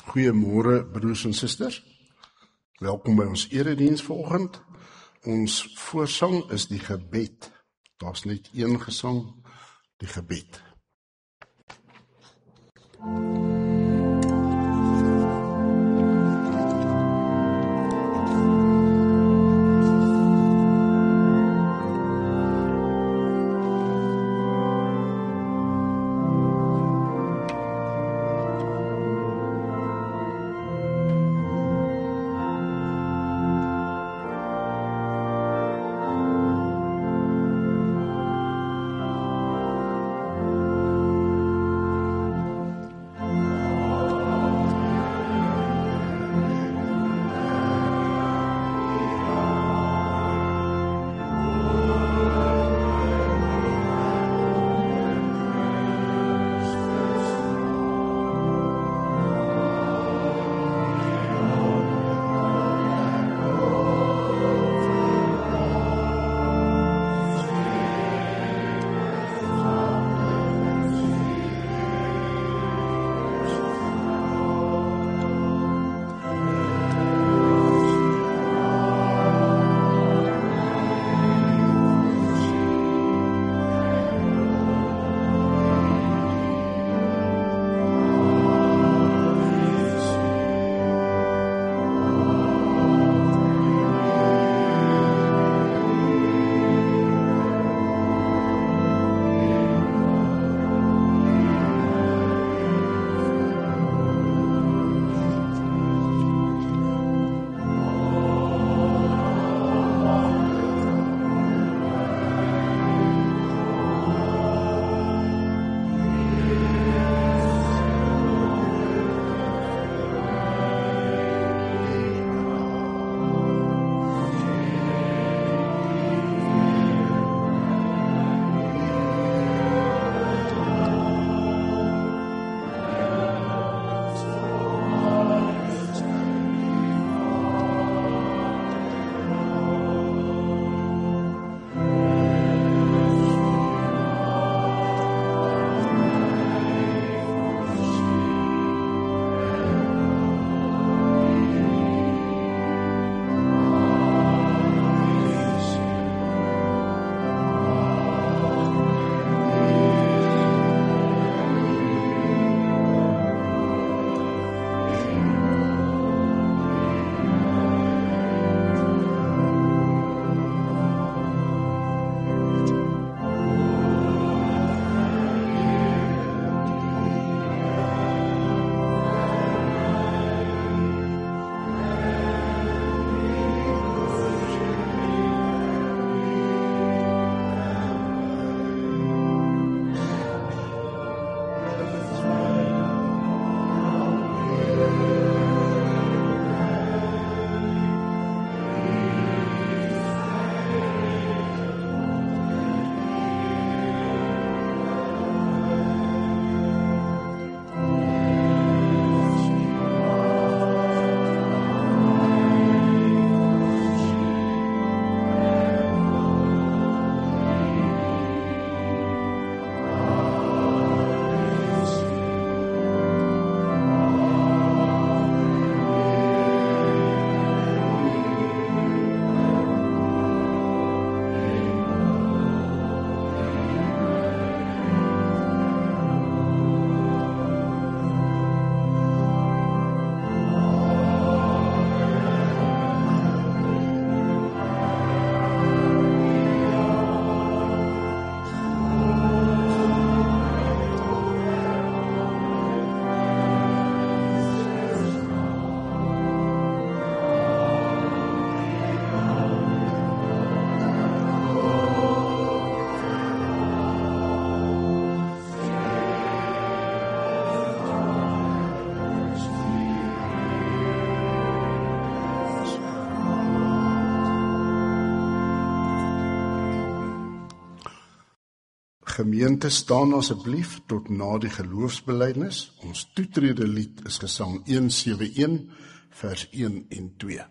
Goeiemôre broers en susters. Welkom by ons erediens vanoggend. Ons voorsang is die gebed. Daar's net een gesang, die gebed. Gemeente, staan asseblief tot na die geloofsbelijdenis. Ons toetrede lied is gesang 171, vers 1 en 2.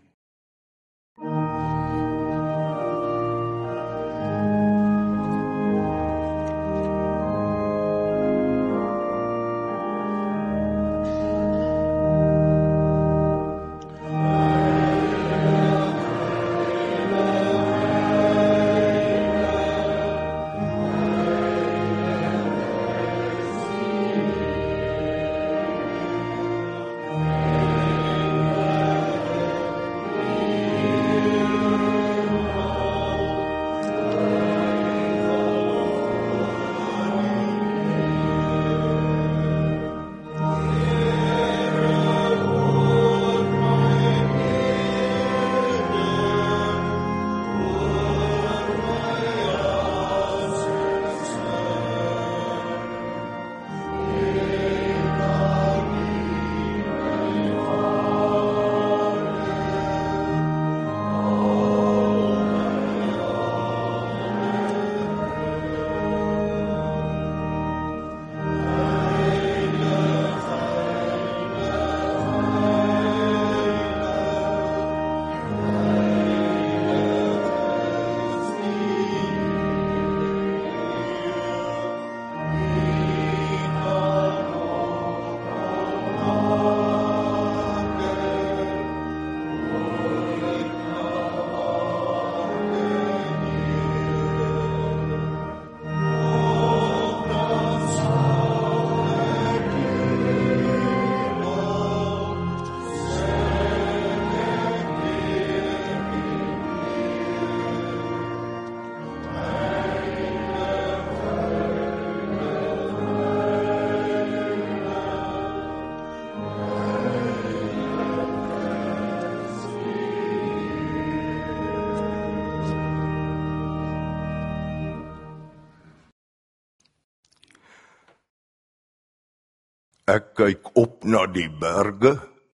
Ek kyk op na die berge.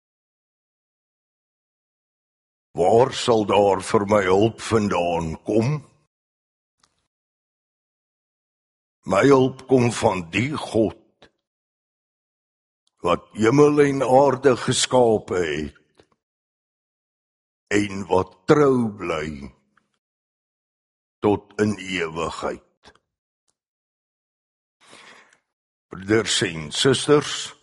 Waar sal daar vir my hulp vandaan kom? My hulp kom van die God wat hemel en aarde geskape het en wat trou bly tot in ewigheid. Broeders en susters,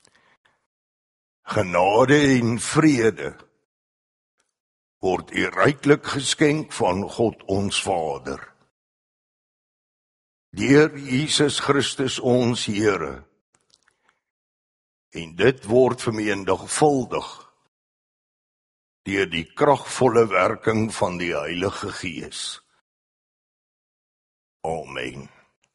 genade en vrede word u ryklik geskenk van God ons Vader, deur Jesus Christus ons Here, en dit word vermenigvuldig deur die kragvolle werking van die Heilige Gees. Amen.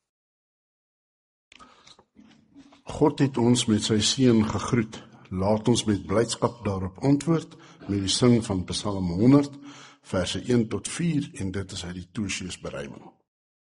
God het ons met sy seën gegroet. Laat ons met blydskap daarop antwoord met die sing van Psalm 100, verse 1 tot 4, en dit is uit die Tertius beruiming.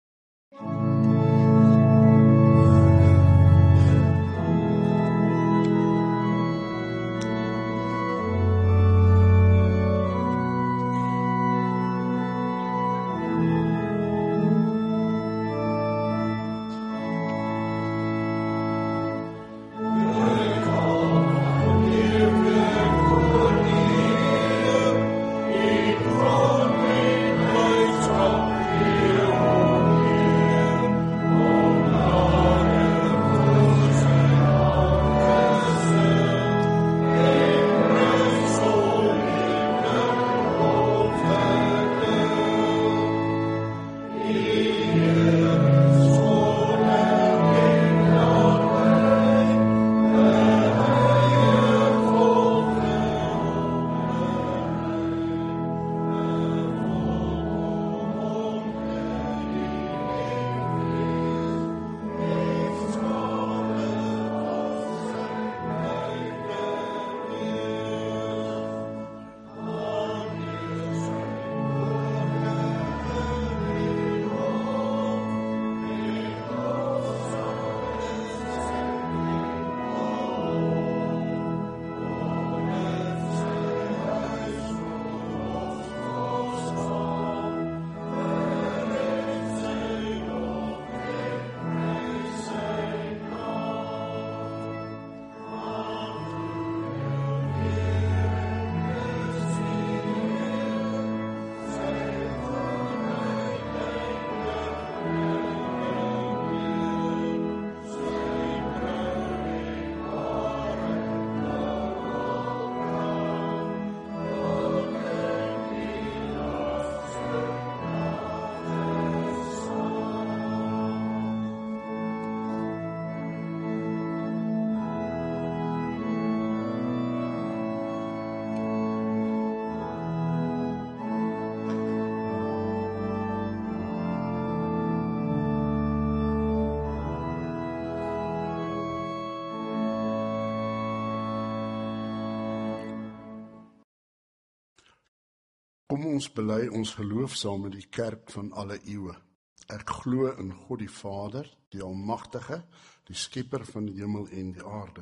Kom ons bely ons geloof saam met die kerk van alle eeue. Ek glo in God die Vader, die Almagtige, die Skepper van die hemel en die aarde,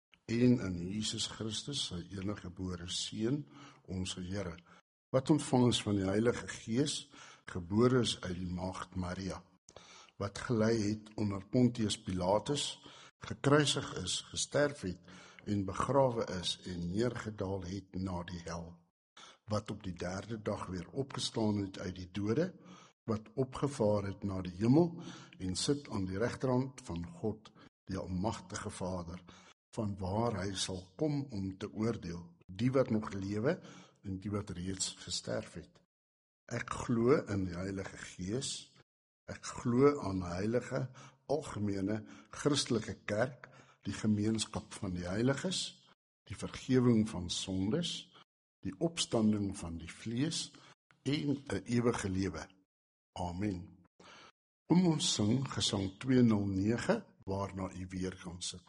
en in Jesus Christus, sy enige gebore Seun, ons Here, wat ontvang is van die Heilige Gees, gebore is uit die maagd Maria, wat gelei het onder Pontius Pilatus, gekruisig is, gesterf het en begrawe is en neergedaal het na die hel, wat op die 3de dag weer opgestaan het uit die dode, wat opgevaar het na die hemel en sit aan die regterhand van God, die Almagtige Vader, van waar hy sal kom om te oordeel, die wat nog lewe en die wat reeds gesterf het. Ek glo in die Heilige Gees, ek glo aan 'n heilige, algemene, Christelike kerk, die gemeenskap van die heiliges, die vergifnis van sondes, die opstanding van die vlees en 'n ewige lewe. Amen. Kom ons sing Gesang 209, waarna u weer gaan sit.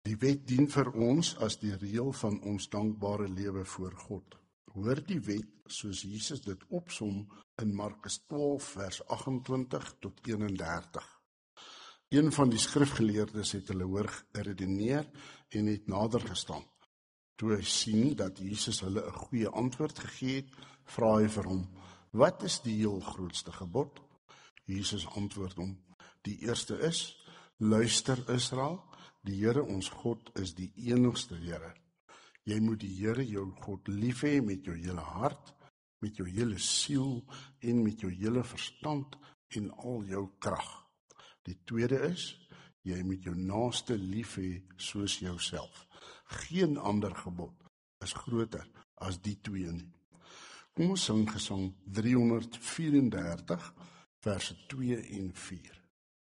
Die wet dien vir ons as die reël van ons dankbare lewe voor God. Hoor die wet soos Jesus dit opsom in Markus 12 vers 28 tot 31. Een van die skrifgeleerdes het hulle hoor redeneer en het nader gestaan. Toe hy sien dat Jesus hulle 'n goeie antwoord gegee het, vra hy vir hom: "Wat is die heel grootste gebod?" Jesus antwoord hom: "Die eerste is: Luister Israel, die Here ons God is die enigste Here. Jy moet die Here jou God lief hê met jou hele hart, met jou hele siel en met jou hele verstand en al jou krag. Die tweede is: Jy moet jou naaste lief hê soos jouself. Geen ander gebod is groter as die twee nie." Kom ons sing gesang 334, verse 2 en 4.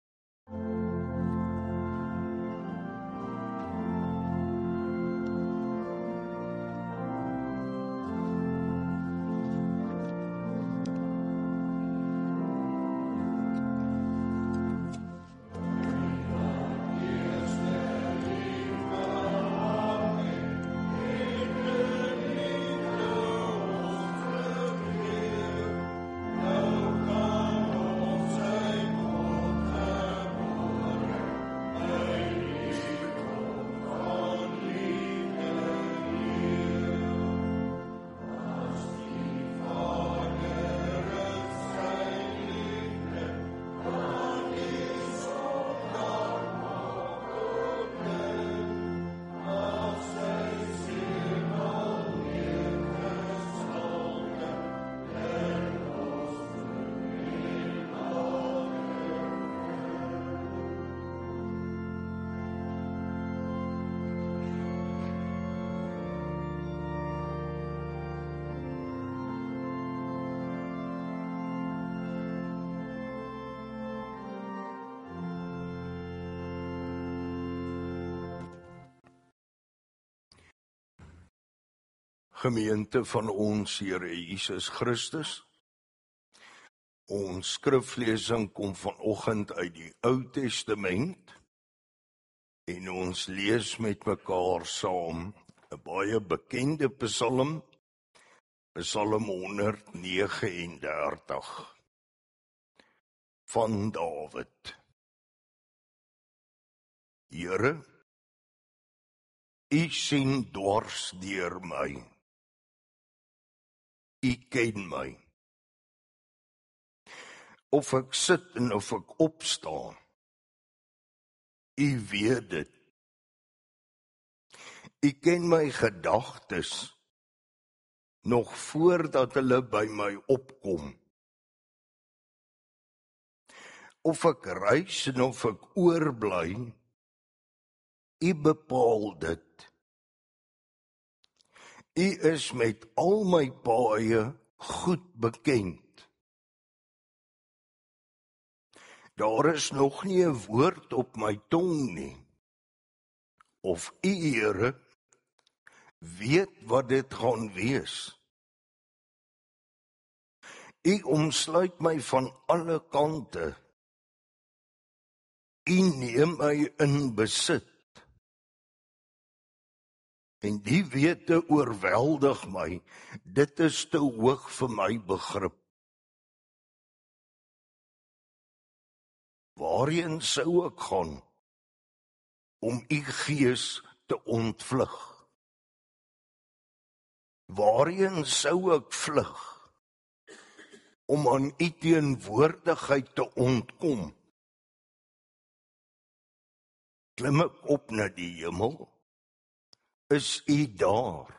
Gemeente van ons Here Jesus Christus. Ons skriflesing kom vanoggend uit die Ou Testament en ons lees met mekaar saam 'n baie bekende Psalm, Psalm 139 van Dawid. Here, U sien dwars deur my. U ken my. Of ek sit en of ek opstaan, U weet dit. U ken my gedagtes, nog voordat hulle by my opkom. Of ek reis en of ek oorbly, U bepaal dit. U is met al my paaie goed bekend. Daar is nog nie 'n woord op my tong nie. Of U, Here, weet wat dit gaan wees. U omsluit my van alle kante. U neem my in besit. En die wete oorweldig my, dit is te hoog vir my begrip. Waarheen sou ek gaan om U gees te ontvlug? Waarheen sou ek vlug om aan U teenwoordigheid te ontkom? Klim ek op na die hemel? Is U daar?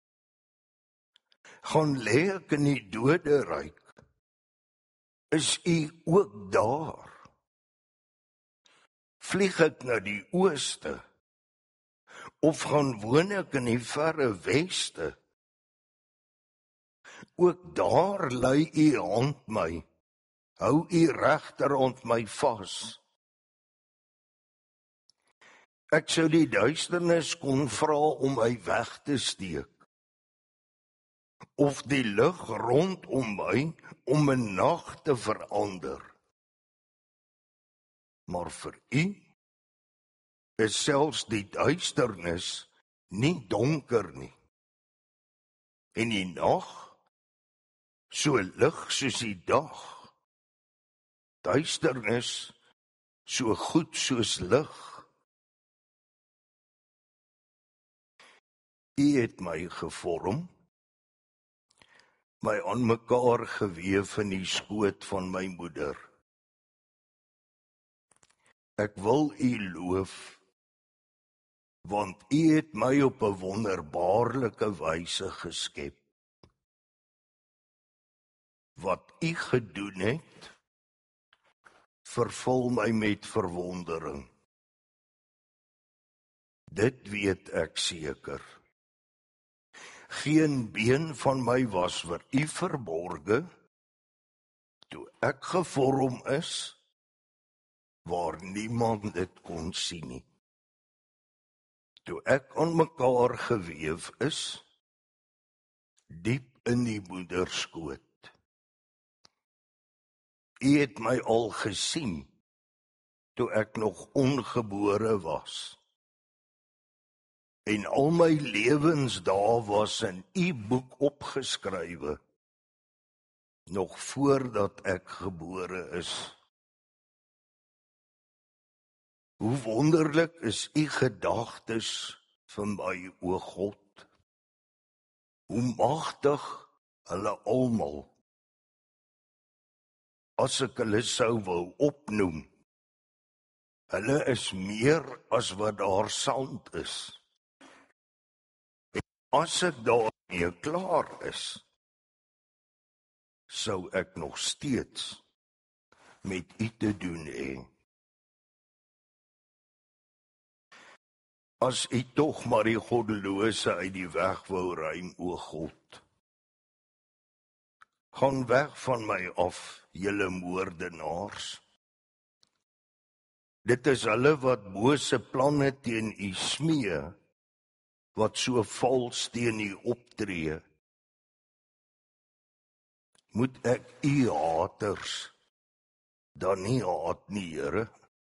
Gaan lê ek in die doderyk? Is U ook daar? Vlieg ek na die ooste? Of gaan woon ek in die verre weste? Ook daar lei U hand my, hou U regterhand my vas. Ek sou die duisternis kon vra om my weg te steek, of die lig rondom my om 'n nag te verander. Maar vir U is selfs die duisternis nie donker nie. En die nag so lig soos die dag. Duisternis so goed soos lig. U het my gevorm, my aan mekaar gewewe in die skoot van my moeder. Ek wil u loof, want u het my op 'n wonderbaarlike wyse geskep. Wat u gedoen het, vervul my met verwondering. Dit weet ek seker. Geen been van my was vir u verborge, toe ek gevorm is, waar niemand dit kon sien nie. Toe ek aan mekaar gewewe is, diep in die moederskoot. U het my al gesien, toe ek nog ongebore was. En al my lewensdae was in u boek opgeskrywe, nog voordat ek gebore is. Hoe wonderlik is u gedagtes vir my, o God. Hoe magtig hulle almal. As ek hulle sou wil opnoem, hulle is meer as wat daar sand is. En as ek daarmee klaar is, sou ek nog steeds met u te doen hê. As u tog maar die goddelose uit die weg wou ruim, o God. Gaan weg van my af, julle moordenaars. Dit is hulle wat bose planne teen u smee, wat so vals teen u optree. Moet ek u haters dan nie haat nie, Here?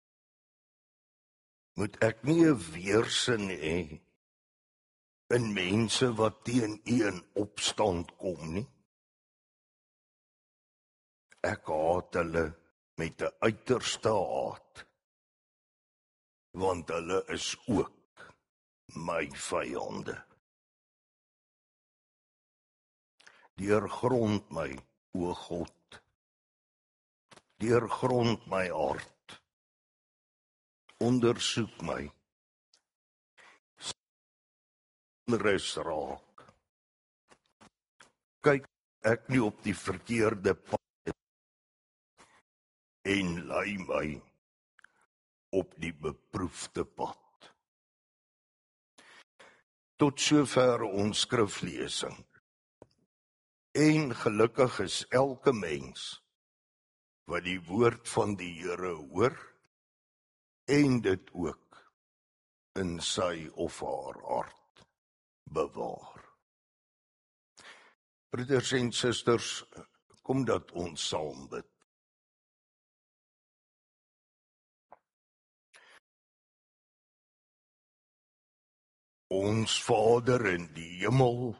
Moet ek nie 'n weersin hê in mense wat teen u in opstand kom nie? Ek haat hulle met 'n uiterste haat, want hulle is ook my vyande. Deurgrond my, o God, deurgrond my hart, ondersoek my, rus raak. Kyk ek nie op die verkeerde pad en lei my op die beproefde pad. Tot sover ons skriflesing. En gelukkig is elke mens wat die woord van die Here hoor en dit ook in sy of haar hart bewaar. Broeders en susters, kom dat ons saam bid. Ons Vader in die hemel,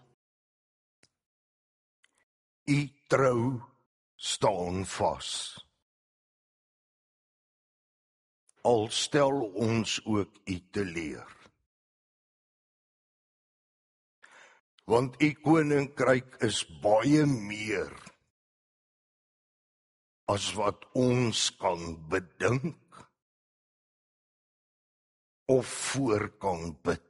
u trou staan vas. Al stel ons ook u te leer. Want u koninkryk is baie meer as wat ons kan bedink of voor kan bid.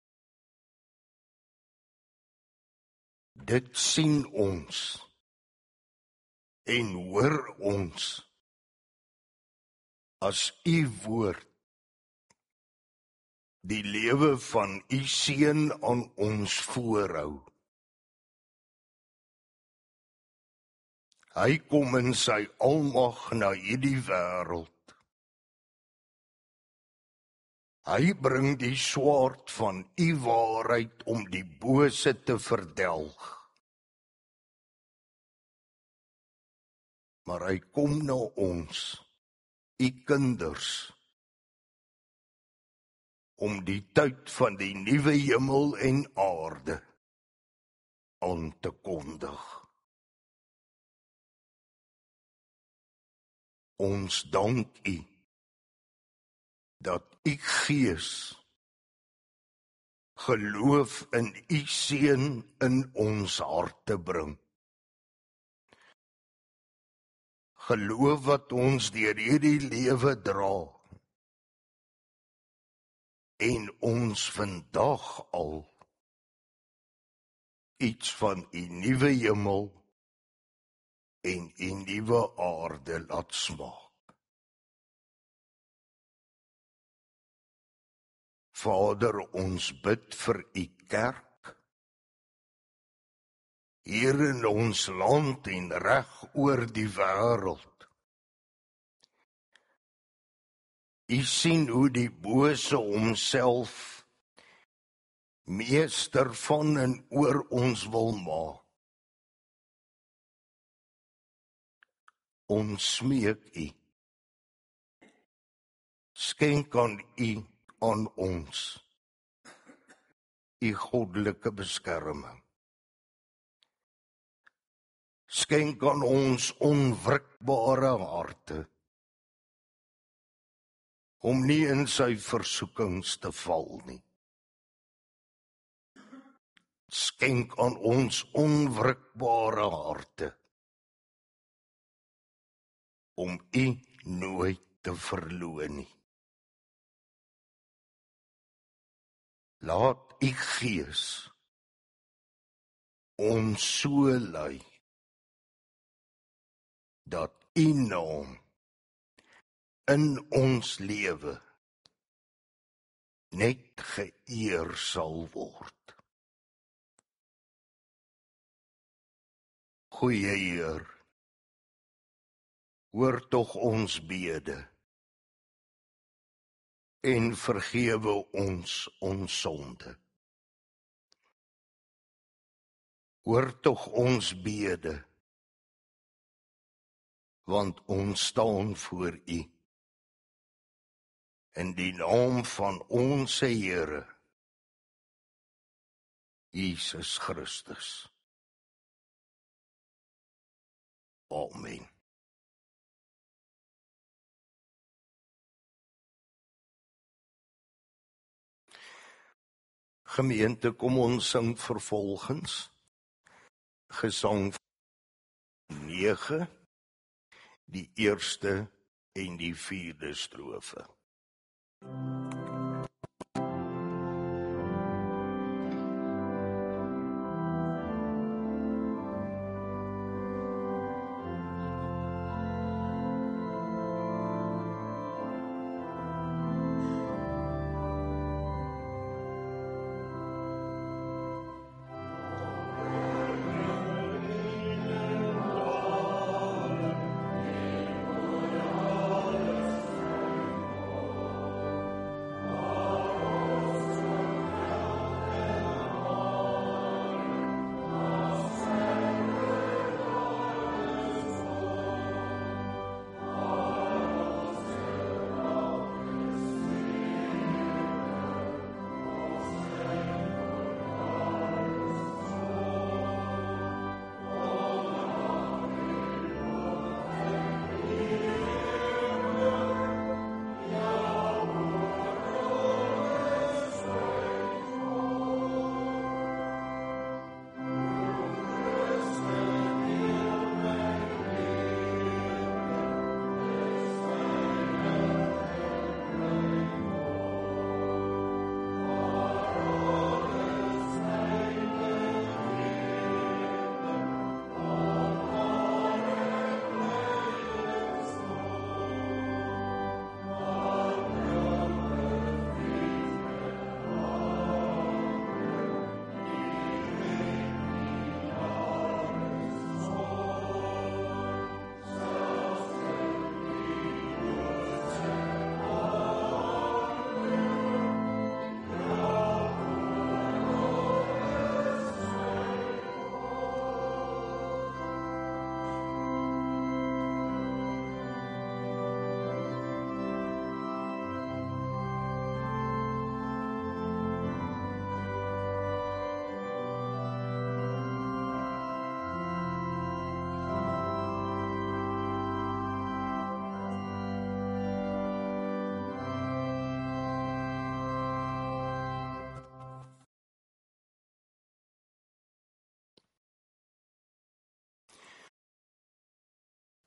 Dit sien ons en hoor ons as u woord die lewe van u seun aan ons voorhou. Hy kom in sy almag na hierdie wêreld. Hy bring die swaard van u waarheid om die bose te verdelg. Maar hy kom na ons, u kinders, om die tyd van die nuwe hemel en aarde aan te kondig. Ons dank U dat U Gees geloof in U Seun in ons harte bring. Geloof wat ons deur hierdie lewe dra en ons vandag al iets van U nuwe hemel en U nuwe aarde laat smaak. Vader, ons bid vir U kerk, hier in ons land en reg oor die wêreld. U sien hoe die bose homself meester van en oor ons wil maak. Ons smeek U, skenk aan ons U goddelike beskerming. Skenk aan ons onwrikbare harte, om nie in sy versoekings te val nie. Skenk aan ons onwrikbare harte, om U nooit te verloon nie. Laat U Gees ons so lei, dat U naam in ons lewe net geëer sal word. Goeie Heer, hoor tog ons bede en vergewe ons sonde. Hoor tog ons bede, want ons staan voor U in die naam van ons Here, Jesus Christus. Amen. Gemeente, kom ons sing vervolgens Gesang 9, die eerste en die 4de strofe.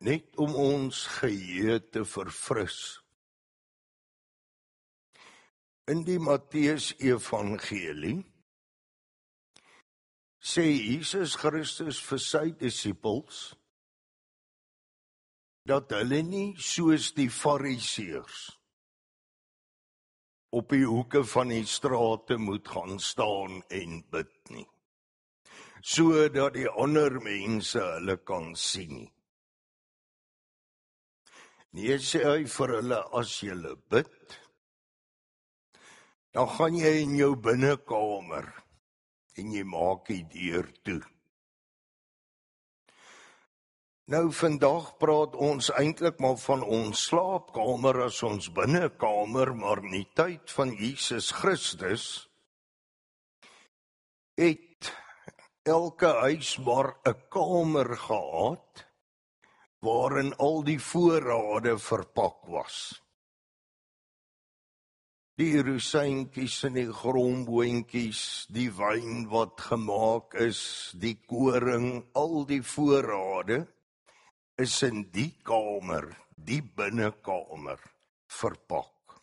net om ons geheue te verfris. In die Matteus Evangelie sê Jesus Christus vir sy disippels dat hulle nie soos die Fariseërs op die hoeke van die strate moet gaan staan en bid nie, sodat die ander mense hulle kan sien nie. Nee, sê hy vir hulle, as julle bid, dan gaan jy in jou binnekamer en jy maak die deur toe. Nou vandag praat ons eintlik maar van ons slaapkamer as ons binnekamer, maar in die tyd van Jesus Christus het elke huis maar 'n kamer gehad waarin al die voorrade verpak was. Die rosyntjies en die groenboontjies, die wyn wat gemaak is, die koring, al die voorrade is in die kamer, die binnekamer, verpak.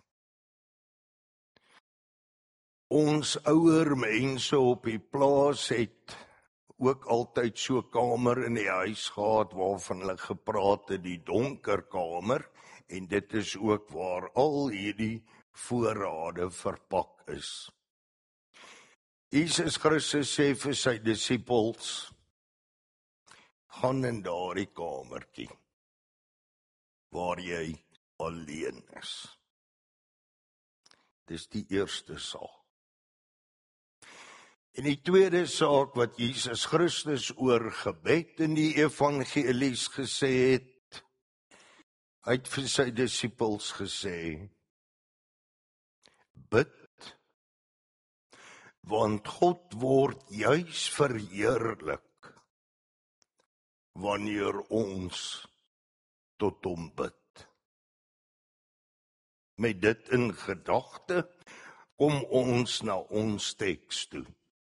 Ons ouer mense op die plaas het ook altyd so 'n kamer in die huis gehad waarvan hulle gepraat het, die donker kamer, en dit is ook waar al hierdie voorrade verpak is. Jesus Christus sê vir sy disippels, gaan in daardie kamertjie waar jy alleen is. Dis die eerste saak. En die tweede saak wat Jesus Christus oor gebed in die evangelies gesê het, hy het vir sy disippels gesê, bid, want God word juis verheerlik wanneer ons tot hom bid. Met dit in gedagte, kom ons na ons teks toe.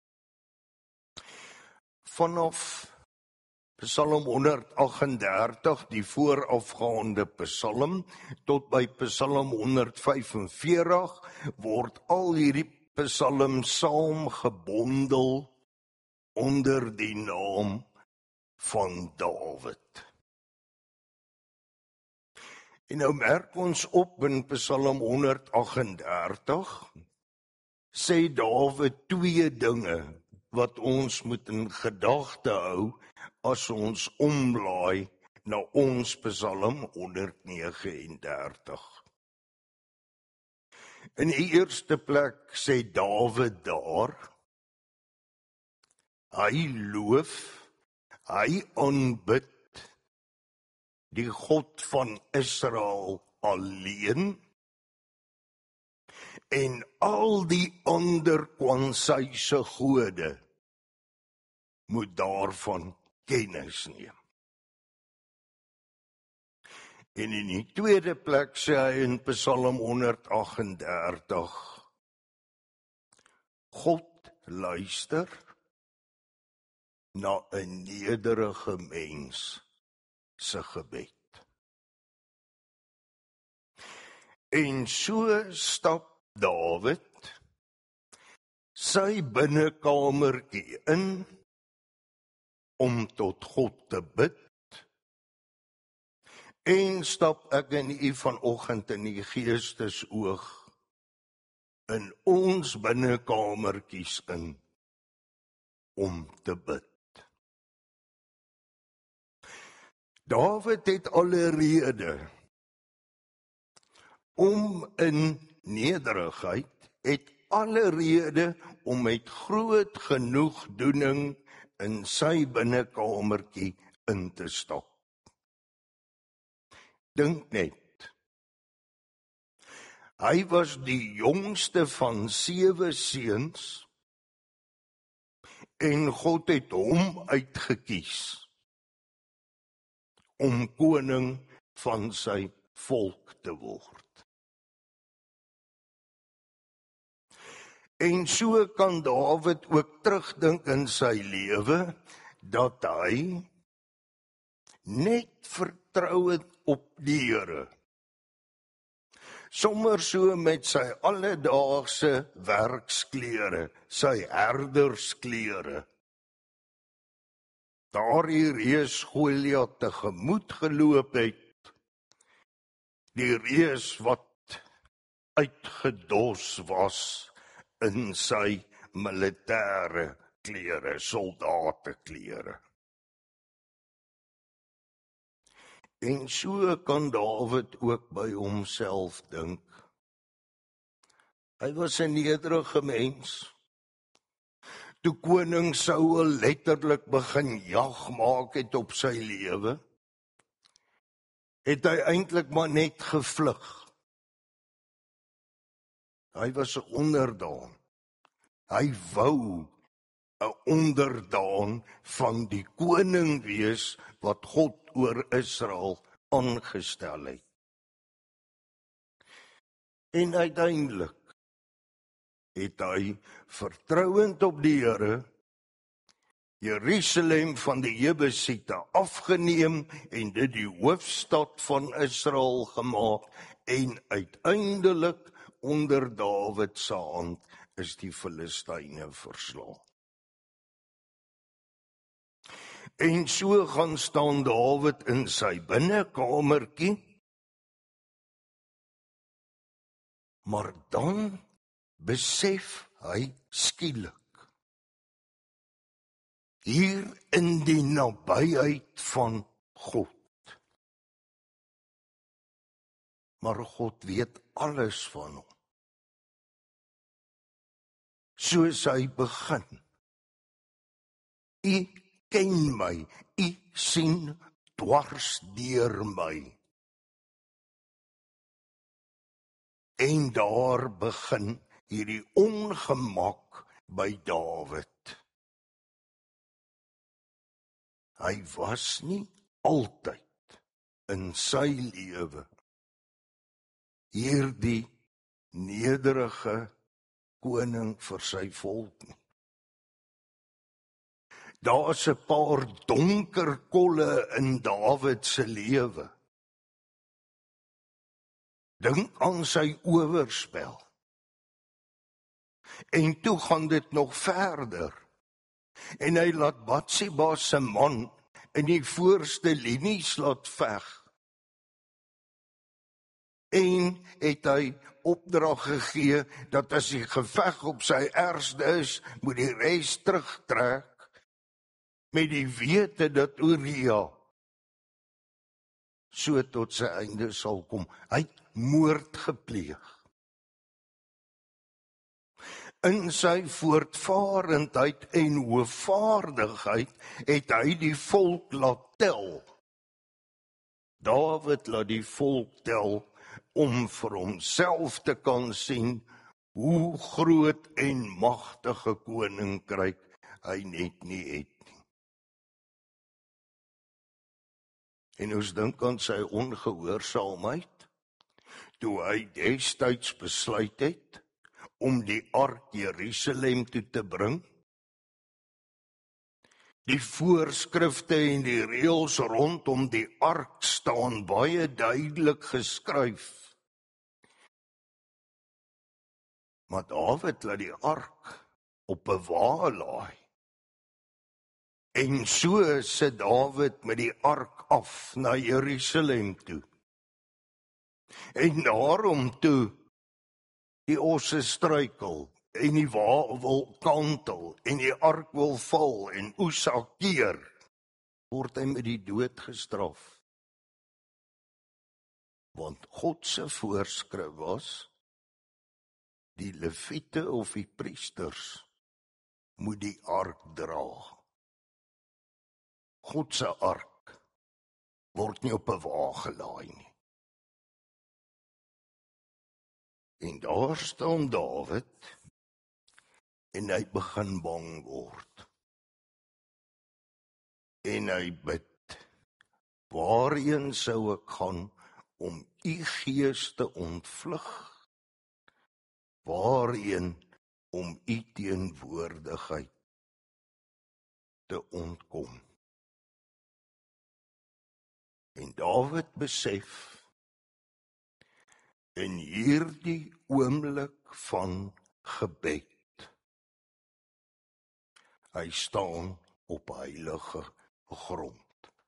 Vanaf Psalm 138, die voorafgaande psalm, tot by Psalm 145, word al hierdie psalms saamgebondel onder die naam van Dawid. En nou merk ons op in Psalm 138, sê Dawid twee dinge wat ons moet in gedagte hou as ons omlaai na ons Psalm 139. In die eerste plek sê Dawid daar, hy loof, hy aanbid die God van Israel alleen, en al die ander kwansyse gode moet daarvan kennis neem. En in die tweede plek sê hy in Psalm 138, God luister na 'n nederige mens se gebed. En so stap Dawid sy binnekamertjie in om tot God te bid, en stap ek en u vanoggend in die geestesoog in ons binnekamertjies in om te bid. Dawid het alle rede om in nederigheid, het alle rede om met groot genoegdoening in sy binnekamertjie in te stap. Dink net, hy was die jongste van 7 seuns en God het hom uitgekies om koning van sy volk te word. En so kan Dawid ook terugdink in sy lewe, dat hy net vertrouend op die Here. Sommer so met sy alledaagse werksklere, sy herdersklere. Daardie reus Goliat tegemoet geloop het, die reus wat uitgedos was in sy militêre klere, soldateklere. En so kan Dawid ook by homself dink. Hy was 'n nederige mens. Toe koning Saul letterlik begin jag maak het op sy lewe, het hy eintlik maar net gevlug. Hy was 'n onderdaan. Hy wou 'n onderdaan van die koning wees wat God oor Israel aangestel het. En uiteindelik het hy vertrouend op die Here Jerusalem van die Jebusiete afgeneem en dit die hoofstad van Israel gemaak en uiteindelik onder Dawid se hand is die Filistyne verslaan. En so gaan staan Dawid in sy binnekamertjie, maar dan besef hy skielik, hier in die nabyheid van God. Maar God weet alles van hom. Soos hy begin. U ken my, u sien dwars deur my. En daar begin hierdie ongemak by Dawid. Hy was nie altyd in sy lewe hierdie nederige koning vir sy volk nie. Daar's 'n paar donker kolle in Dawid se lewe. Dink aan sy oorspel. En toe gaan dit nog verder. En hy laat Batsheba se man in die voorste linies laat veg. En het hy opdrag gegee dat as die geveg op sy ergste is, moet die res terugtrek met die wete dat Uria so tot sy einde sal kom. Hy het moord gepleeg. In sy voortvarendheid en hoofvaardigheid het hy die volk laat tel. Dawid laat die volk tel om vir homself te kan sien hoe groot en magtige koninkryk hy net nie het nie. En ons dink aan sy ongehoorsaamheid, toe hy destyds besluit het om die ark Jerusalem toe te bring. Die voorskrifte en die reëls rondom die ark staan baie duidelik geskryf. Maar Dawid laat die ark op 'n wa laai. En so sit Dawid met die ark af na Jerusalem toe. En daarom toe die osse struikel en die wa wil kantel en die ark wil val en Usa keer, word hy met die dood gestraf. Want God se voorskrif was, die leviete of die priesters moet die ark dra. God se ark word nie op 'n wa gelaai nie. En daar staan Dawid en hy begin bang word. En hy bid, waarheen sou ek gaan om u gees te ontvlug? Waarheen om u teenwoordigheid te ontkom? En Dawid besef, in hierdie oomblik van gebed, hy staan op heilige grond.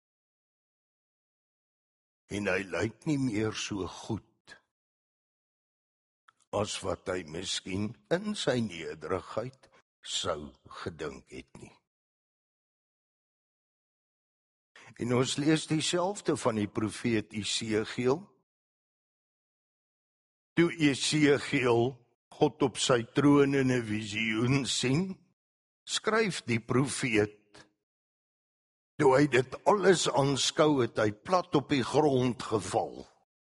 En hy lyk nie meer so goed as wat hy miskien in sy nederigheid sou gedink het nie. En ons lees dieselfde van die profeet Esegiel. Toe Esegiel God op sy troon in 'n visioen sien, skryf die profeet, toe hy dit alles aanskou het, hy plat op die grond geval.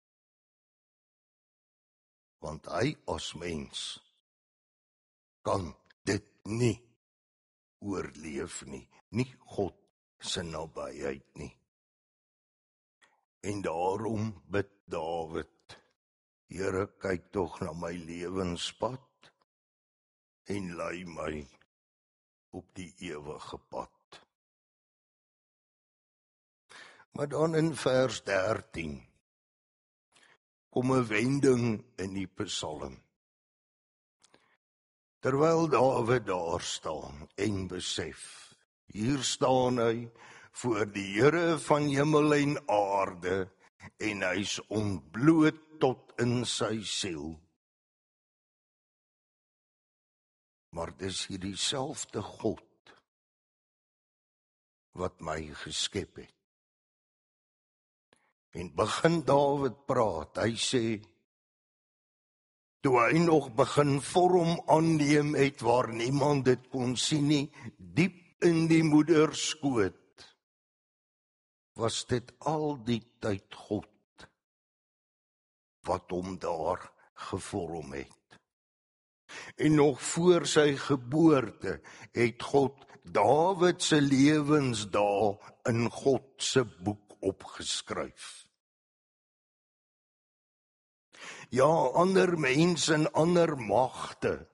Want hy as mens kan dit nie oorleef nie, nie God se nabyheid nie. En daarom bid Dawid, Here, kyk tog na my lewenspad en lei my op die ewige pad. Maar dan in vers 13 kom 'n wending in die psalm. Terwyl Dawid daar staan en besef, hier staan hy voor die Here van hemel en aarde en hy's ontbloot tot in sy siel. Maar dis hierdie selfde God wat my geskep het. En begin Dawid praat, hy sê, toe hy nog begin vorm aanneem het waar niemand dit kon sien nie, diep in die moederskoot, was dit al die tyd God wat hom daar gevorm het. En nog voor sy geboorte het God Dawid se lewensdae in God se boek opgeskryf. Ja, ander mense en ander magte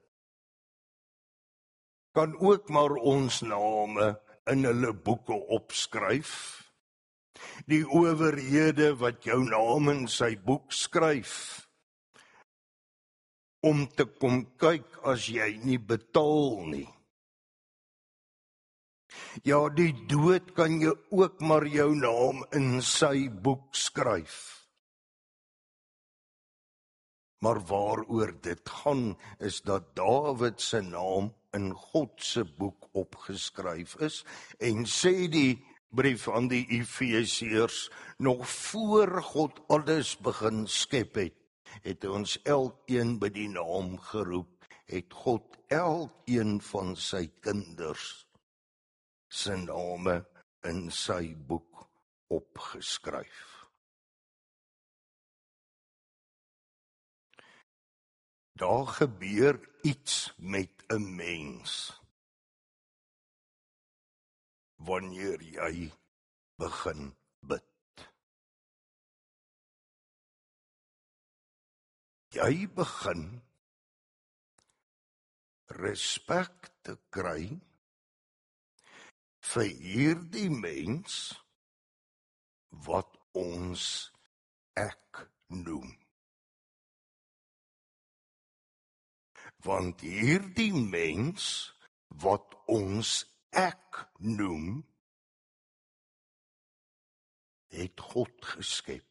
kan ook maar ons name in hulle boeke opskryf. Die owerhede wat jou naam in sy boek skryf, om te kom kyk as jy nie betaal nie. Ja, die dood kan jy ook maar jou naam in sy boek skryf. Maar waaroor dit gaan, is dat Dawid se naam in God se boek opgeskryf is, en sê die brief aan die Efesiërs, nog voor God alles begin skep het ons elkeen by die naam geroep, het God elkeen van sy kinders se name in sy boek opgeskryf. Daar gebeur iets met 'n mens wanneer jy begin bid. Jy begin respek te kry vir hierdie mens wat ons ek noem. Want hierdie mens wat ons ek noem, het God geskep.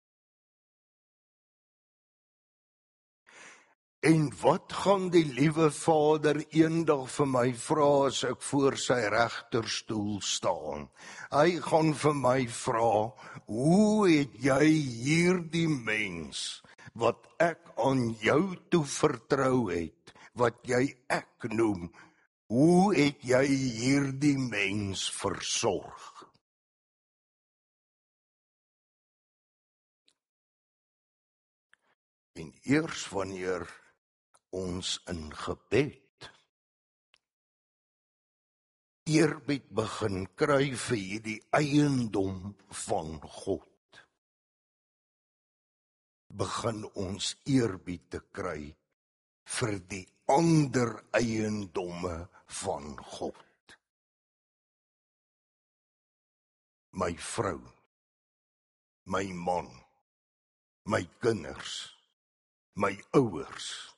En wat gaan die liewe Vader eendag vir my vra as ek voor sy regterstoel staan? Hy gaan vir my vra, hoe het jy hierdie mens wat ek aan jou toe vertrou het, wat jy ek noem, hoe het jy hierdie mens versorg? En eers wanneer ons in gebed eerbied begin kry vir hierdie eiendom van God, begin ons eerbied te kry vir die ander eiendomme van God. My vrou, my man, my kinders, my ouers,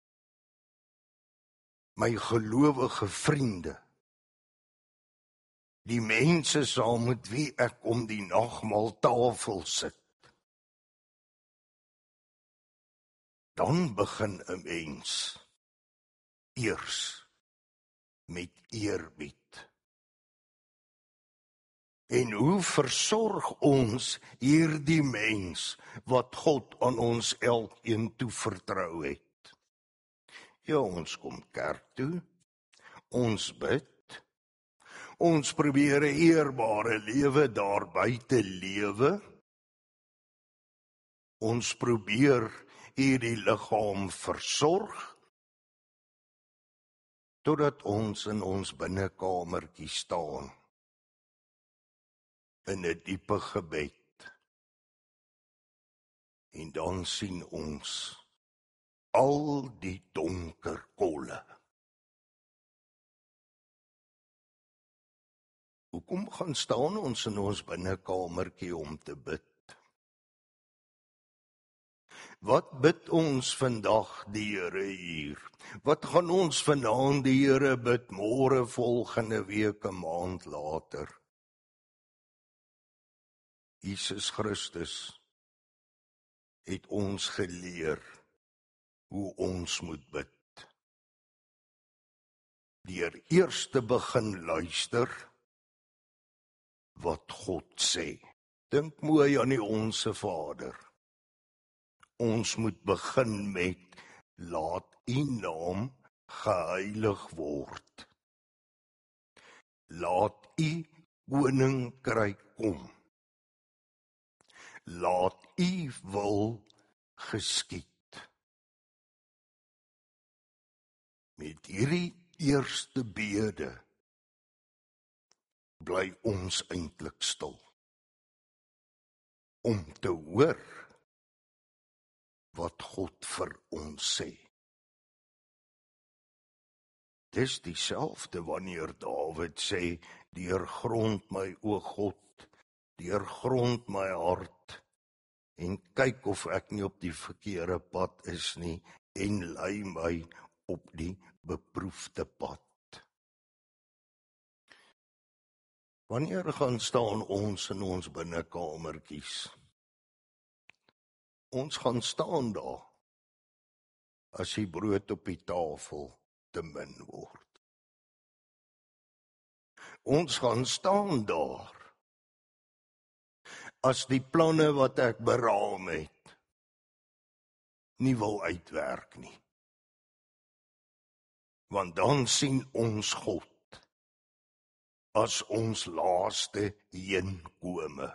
my gelowige vriende, die mense saam met wie ek om die nagmaaltafel sit, dan begin 'n mens eers met eerbied. En hoe versorg ons hierdie mens wat God aan ons elkeen toevertrou het? Ja, ons kom kerk toe, ons bid, ons probeer 'n eerbare lewe daar buite lewe, ons probeer hierdie liggaam versorg, totdat ons in ons binnekamertjie staan, in 'n diepe gebed, en dan sien ons al die donker kolle. Hoekom gaan staan ons in ons binnekamertjie om te bid? Wat bid ons vandag die Here hier? Wat gaan ons vanaand die Here bid, môre, volgende week, 'n maand later? Jesus Christus het ons geleer hoe ons moet bid. Deur eers te begin luister wat God sê. Dink mooi aan die Onse Vader. Ons moet begin met, laat U naam geheilig word. Laat U koninkryk kom. Laat U wil geskied. Met hierdie eerste bede bly ons eintlik stil, om te hoor wat God vir ons sê. Dis dieselfde wanneer Dawid sê, deurgrond my, o God, deurgrond my hart, en kyk of ek nie op die verkeerde pad is nie, en lei my op die beproefde pad. Wanneer gaan staan ons in ons binnekamertjies? Ons gaan staan daar, as die brood op die tafel te min word. Ons gaan staan daar, as die planne wat ek beraam het, nie wil uitwerk nie. Want dan sien ons God as ons laaste heenkome.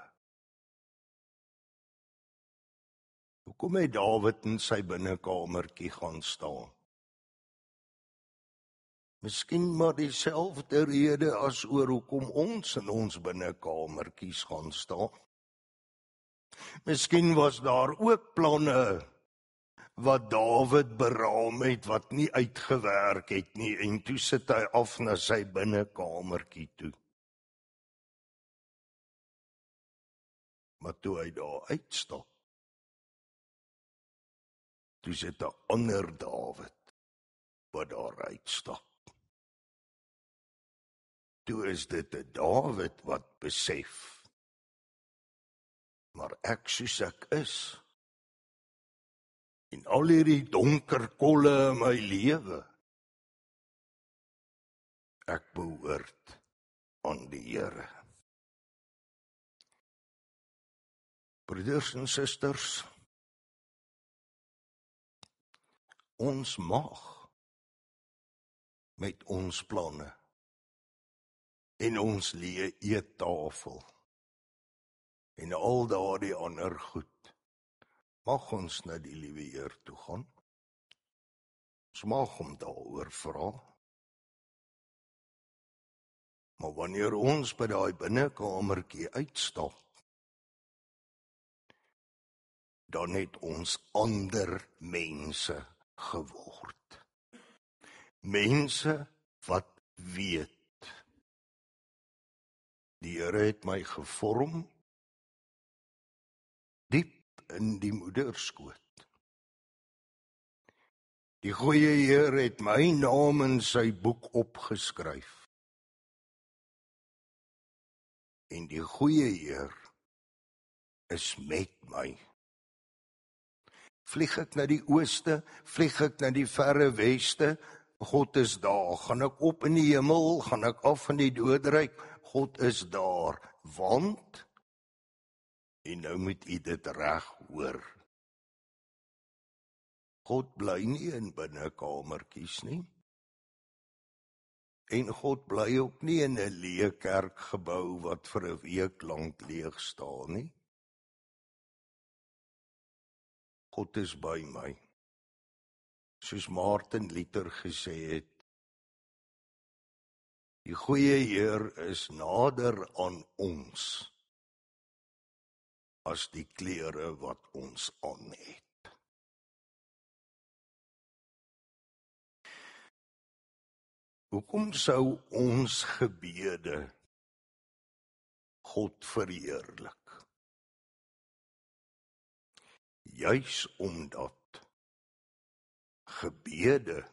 Hoekom het Dawid in sy binnekamertjie gaan staan? Miskien maar dieselfde rede as oor hoekom ons in ons binnekamertjies gaan staan. Miskien was daar ook planne wat Dawid beraam het, wat nie uitgewerk het nie, en toe sit hy af na sy binnekamertjie toe. Maar toe hy daar uitstap, toe sit 'n ander Dawid wat daar uitstap. Toe is dit 'n Dawid wat besef, maar ek soos ek is, en al hierdie donker kolle in my lewe, ek behoort aan die Here. Broeders en susters, ons mag met ons planne en ons eettafel en al daardie ander goed, mag ons na die liewe Heer toe gaan. Ons mag hom daaroor vra. Maar wanneer ons by daai binnekamertjie uitstap, dan het ons ander mense geword. Mense wat weet, die Here het my gevorm in die moederskoot. Die goeie Heer het my naam in sy boek opgeskryf. En die goeie Heer is met my. Vlieg ek na die ooste, vlieg ek na die verre weste, God is daar. Gaan ek op in die hemel, gaan ek af in die doodryk, God is daar. Want, en nou moet u dit reg hoor, God bly nie in binnekamertjies nie. En God bly ook nie in 'n leë kerkgebou wat vir 'n week lank leeg staan nie. God is by my. Soos Martin Luther gesê het, die goeie Heer is nader aan ons as die klere wat ons aan het. Hoekom sou ons gebede God verheerlik? Juis omdat gebede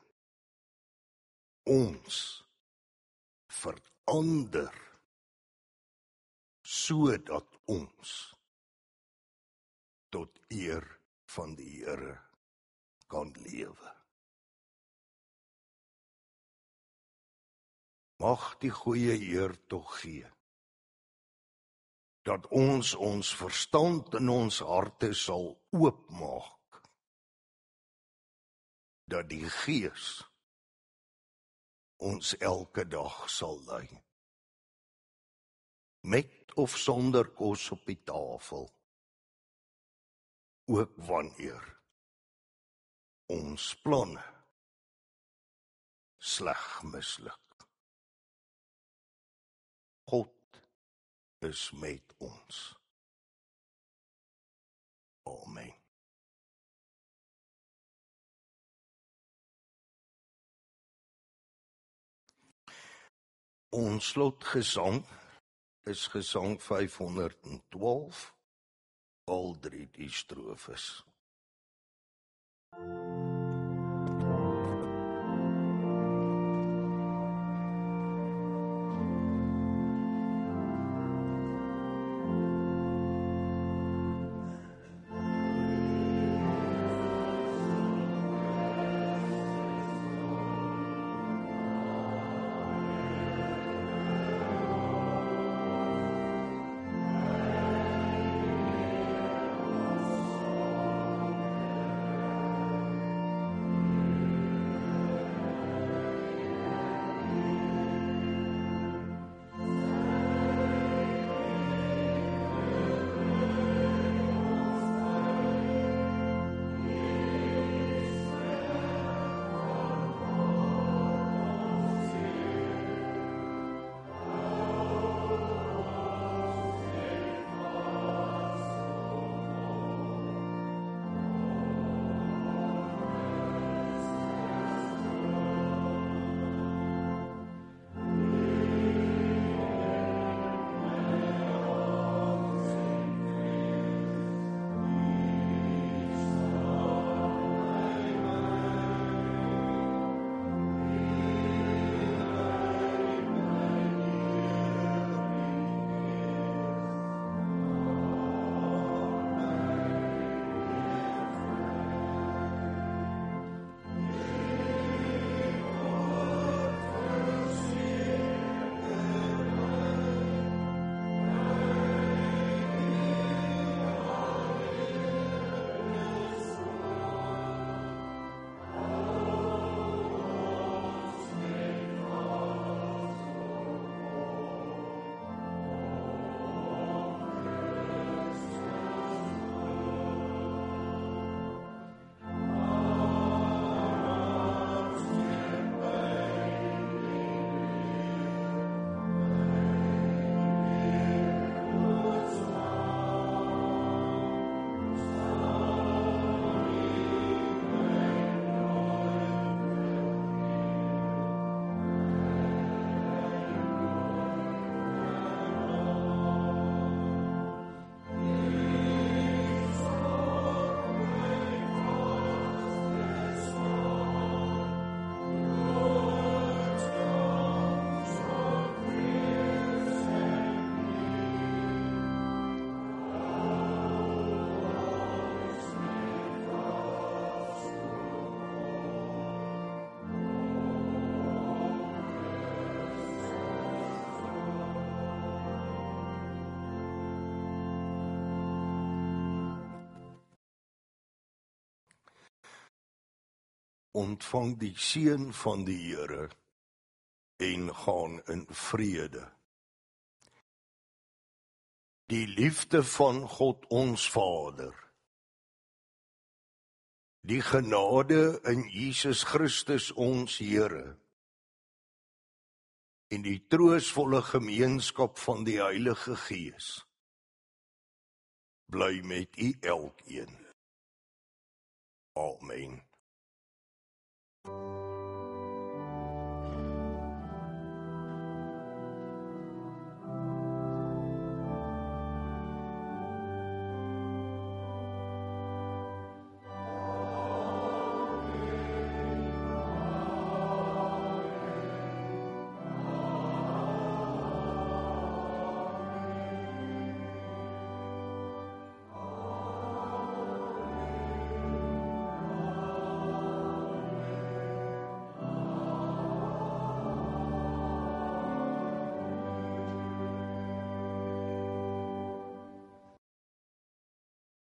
ons verander sodat ons tot eer van die Here kan lewe. Mag die goeie Heer tog gee dat ons verstand en ons harte sal oopmaak, dat die Gees ons elke dag sal lei, met of sonder kos op die tafel, ook wanneer ons planne sleg misluk. God is met ons. Amen. Ons slotgesang is gesang 512, al 3 die strofes. ontvang die seën van die Here en gaan in vrede. Die liefde van God ons Vader, die genade in Jesus Christus ons Here, en die troostvolle gemeenskap van die Heilige Gees, bly met u elkeen. Amen.